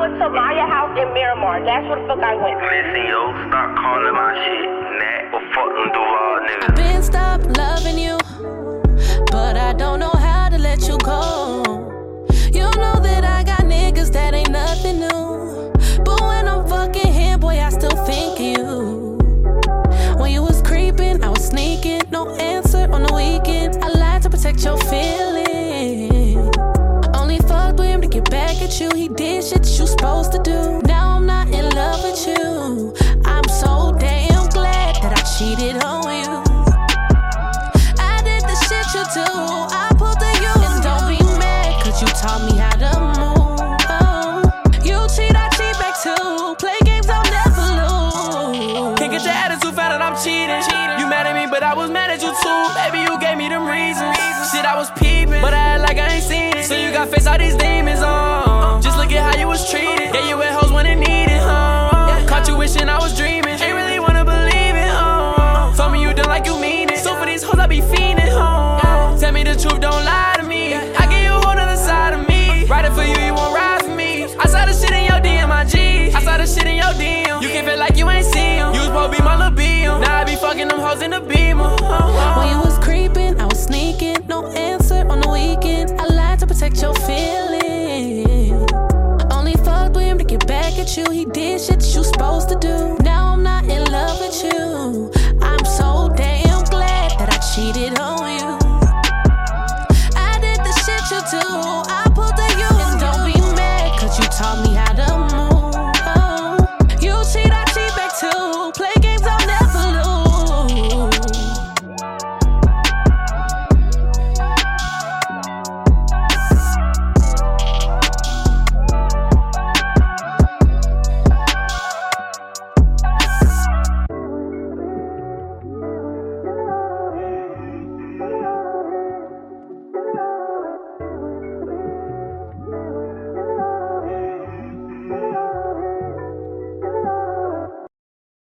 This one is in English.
went to Maya House in Miramar. That's where the fuck I went. Listen, yo, stop calling my shit Nat or fuck them Duval niggas. I've been stopped loving you, but I don't know how to let you go. You know that I got niggas that ain't nothing new, but when I'm fucking him, boy, I still think of you. When you was creeping, I was sneaking, no answer on the weekends. I lied to protect your feelings. Only fucked with him to get back at you. He did shit that you supposed to do. Now I'm not in love with you. I'm so damn glad that I cheated on you. I did the shit you do. I pulled the you. And don't be mad, cause you taught me how to move. You cheat, I cheat back too. Play games, I'll never lose. Can't get your attitude found that I'm cheating. You mad at me, but I was mad at you too. Baby, you gave me them reasons. Shit, I was peeping, but I act like I ain't seen it. So you got face all these demons on. Just look at how you was treated. Yeah, you went hoes when it needed, Caught you wishing I was dreaming. Ain't really wanna believe it, Told me you done like you mean it. So for these hoes, I be fiending, Tell me the truth, don't lie to me. I give you a whole nother side of me. Ride it for you, you won't ride for me. I saw the shit in your DM, my G. I saw the shit in your DM. You can feel like you ain't seen him. You was supposed to be my little BM. Now I be fucking them hoes in the Beamer. When you was creeping, I was sneaking, no answer on the weekends. I lied to protect your feelings. Only fucked with him to get back at you. He did shit that you supposed to do. Now I'm not in love with you. I'm so damn glad that I cheated on you. I did the shit you do. I pulled the you. And don't be mad, cause you taught me how to